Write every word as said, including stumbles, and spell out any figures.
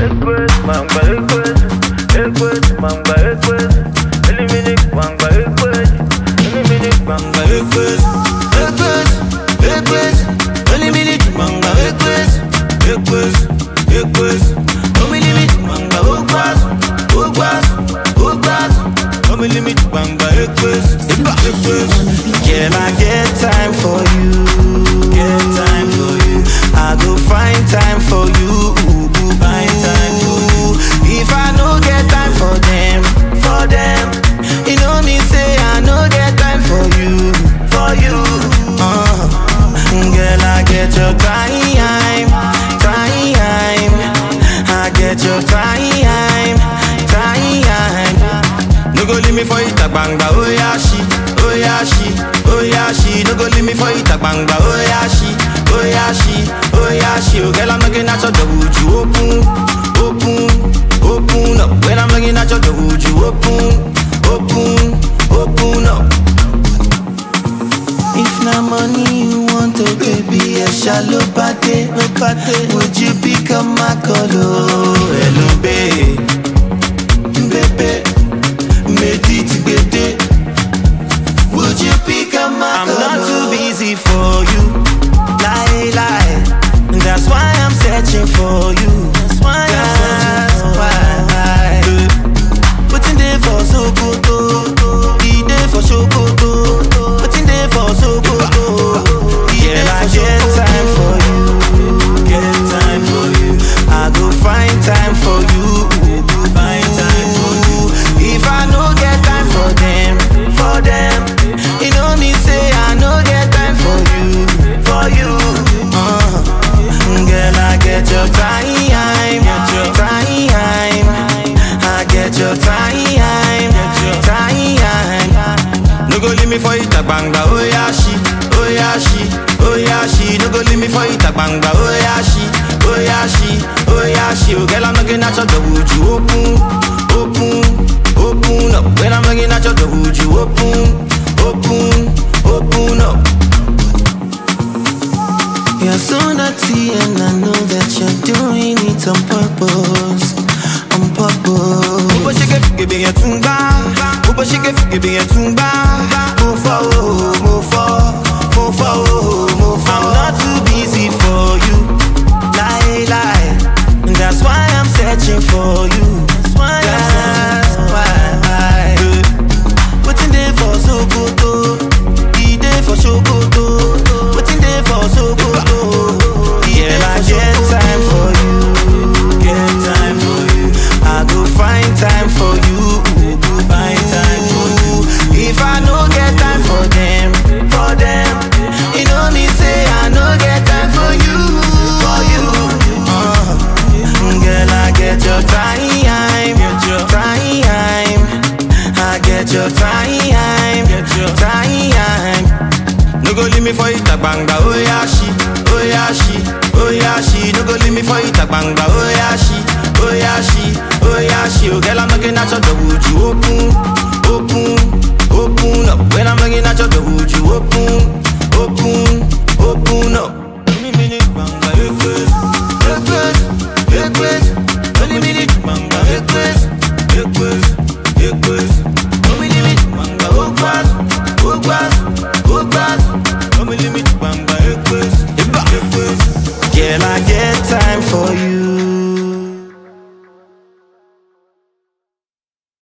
request, manga request, request, manga request, eliminate manga request, eliminate manga request, request, request, eliminate manga request, request, request, eliminate manga request, request, request, eliminate manga request, request. Can I get time for you? Get time for you. I go find time for you. Find time for you. If I no get time for them, for them, you know me say I no get time for you, for you. Uh, girl, I get your time, time. I get your time, time. No go leave me for it, banga. Oh yeah, she, oh yeah, she, oh yeah, she. No go leave me for it, banga. Oh yeah, she, oh yeah, she, oh yeah, she. Oh girl, I'm looking at your door, would you open, open, open up? When I'm looking at your door, would you open, open, open up? If na money you want, oh baby, I shall look at it, look at it. Would you pick up my color? Hello, babe, baby, medit, baby. Would you pick up my I'm color? I'm not too busy for you, lie, lie. That's why I'm searching for you. That's why I'm searching for you. Putting there for so good, be there for so good. Putting there for so good, be there for so good. Get time for you, get time for you. I go find time for you, find time for you. If I no get time for them, for them, you know me say I no get time for you, for you. Uh, girl, I get your time, get your time. I get your time, get your time. No go leave me for it, banga. Oh yeah, she, oh yeah, she, oh yeah, she. No go leave me for it, banga. Oh yeah, she, oh yeah, she, oh yeah, she. Oh girl, I'm looking at your door, would you open, open, open up? When I'm looking at your door, would you open, open, open up? You're so naughty and I know that you're doing it on purpose, on purpose. Ubo shike fike be tumba, ubo shike fike be tumba. Move forward, move forward, move forward, move forward. I'm not too busy for you, lie, lie. That's why I'm searching for you. That's why I'm searching for you. Waiting there for so good, be there for so good. Waiting there for so good. Yeah, I get time for you, get time for you. I go find time for you, find time for you. If I no get time for them, for them, you know me say I no get time for you, for you. Uh, girl, I get your time, get your time. I get your time, get your time. No go leave me for it, banga. Oh yeah, she, oh yeah, she, oh yeah, she. No go leave me for it, banga. Oh yeah, she, oh yeah, she, oh yeah, she. Oh girl, I'm looking at your door, would you open, open, open up? When I'm looking at your door, would you open, open?